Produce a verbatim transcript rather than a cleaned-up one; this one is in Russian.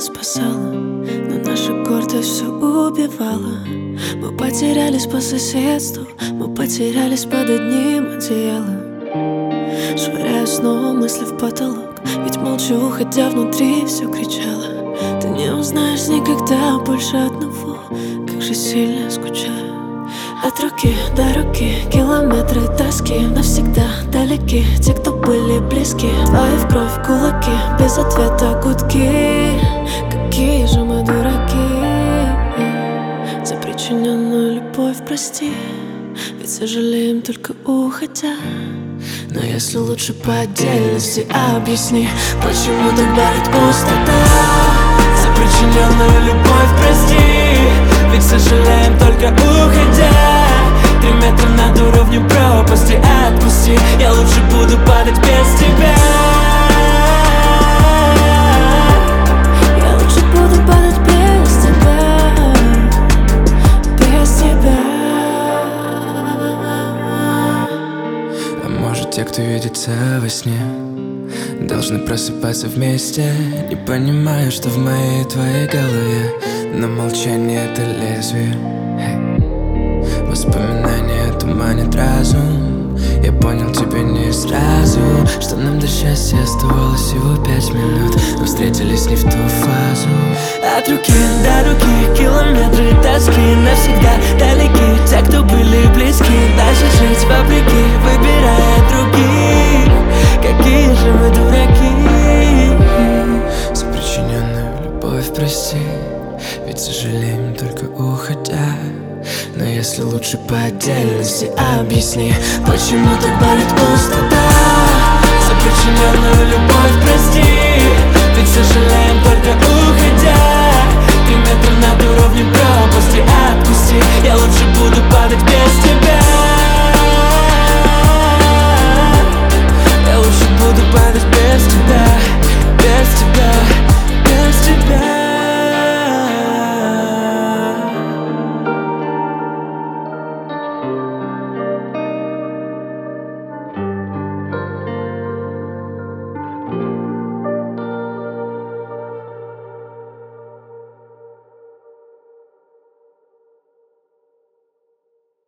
спасала, но наша гордость все убивала. Мы потерялись по соседству, мы потерялись под одним одеялом. Швыряю снова мысли в потолок, ведь молчу, хотя внутри все кричало. Ты не узнаешь никогда больше одного, как же сильно скучаю. От руки до руки километры тоски навсегда далеки те, кто были близки. Твои в кровь кулаки, без ответа гудки. Какие же мы дураки. За причиненную любовь прости, ведь сожалеем только уходя. Но если лучше по отдельности объясни, почему так болит пустота. За причиненную любовь прости, ведь сожалеем только уходя. Три метра над уровнем пропасти отпусти, я лучше буду падать без тебя. Я лучше буду падать без тебя, без тебя. А может, те, кто видится во сне, должны просыпаться вместе. Не понимаю, что в моей твоей голове, но молчание — это лезвие. Hey. Воспоминания туманят разум. Я понял тебя не сразу, что нам до счастья оставалось всего пять минут, но встретились не в ту фазу. От руки до руки километры тоски навсегда далеки те, кто были близки. Дальше жить вопреки, выбирая других. Какие же мы дураки. За причиненную любовь прости, ведь сожалеем только уходя. Но если лучше по отдельности объясни, почему так болит пустота. За причиненную любовь прости,